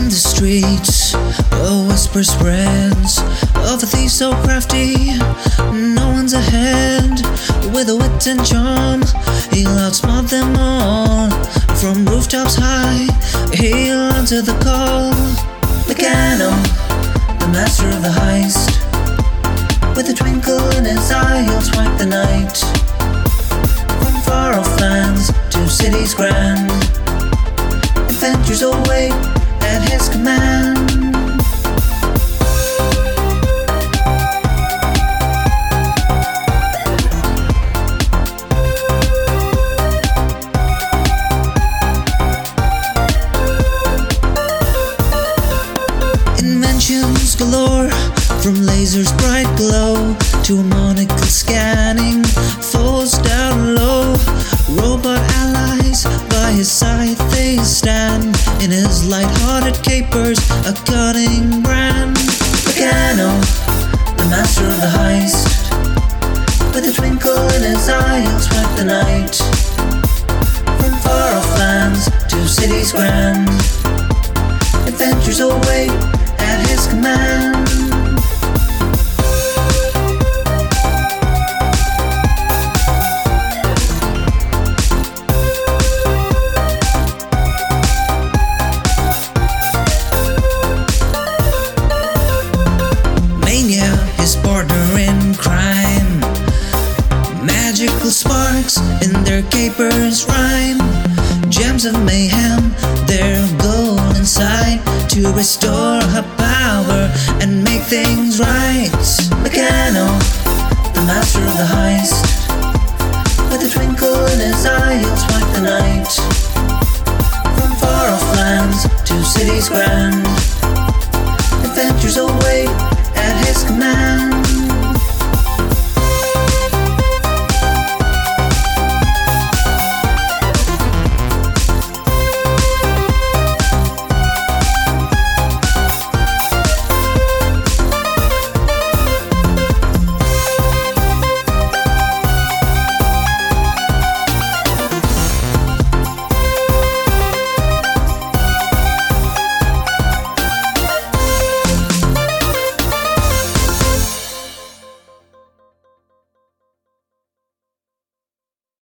the streets, a whisper spreads of a thief so crafty. No one's ahead with a wit and charm. He'll outsmart them all from rooftops high. He'll answer the call. Meccano, the master of the heist, with a twinkle in his eye, he'll swipe the night. From far-off lands to cities grand, adventures await at his command. Inventions galore, from lasers' bright glow to a monocle scanning foes down low. Robot allies by his side they stand. In his light-hearted capers, a cutting brand. Meccano, the master of the heist, with a twinkle in his eye, he'll swipe the night. From far-off lands to cities grand, adventures await at his command. Mania, his partner in crime. Magical sparks in their capers rhyme. Gems of mayhem, their goal inside to restore